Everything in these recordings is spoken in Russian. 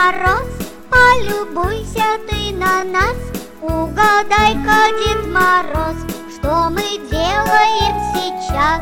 Мороз, полюбуйся ты на нас. Угадай-ка, Дед Мороз, что мы делаем сейчас.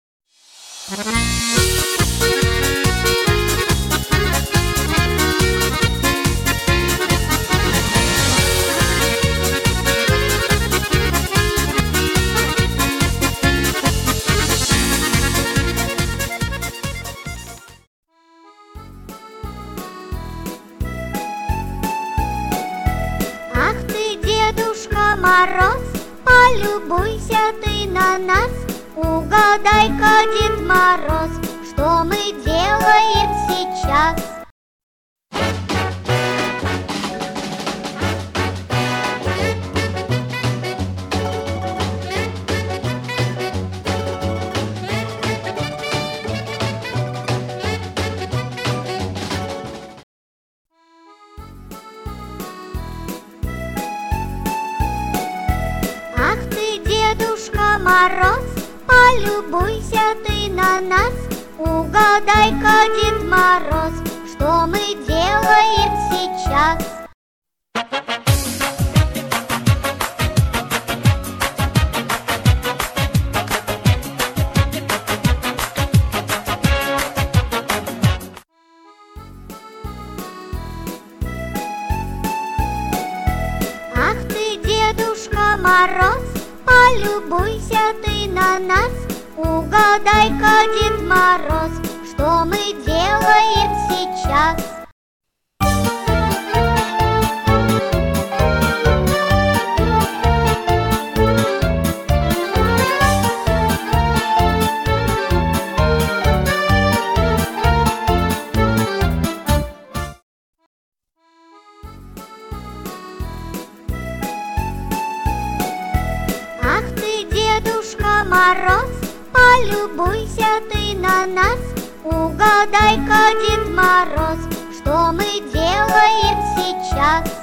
Ах ты, Дедушка Мороз, полюбуйся ты на нас. Угадай-ка, Дед Мороз, что мы делаем сейчас. Ах ты, Дедушка Мороз, полюбуйся ты на нас. Угадай-ка, Дед Мороз, что мы делаем сейчас. Ах ты, Дедушка Мороз, полюбуйся ты на нас. Угадай-ка, Дед Мороз, что мы делаем сейчас. Ах ты, Дедушка Мороз, полюбуйся ты на нас. Угадай-ка, Дед Мороз, что мы делаем сейчас.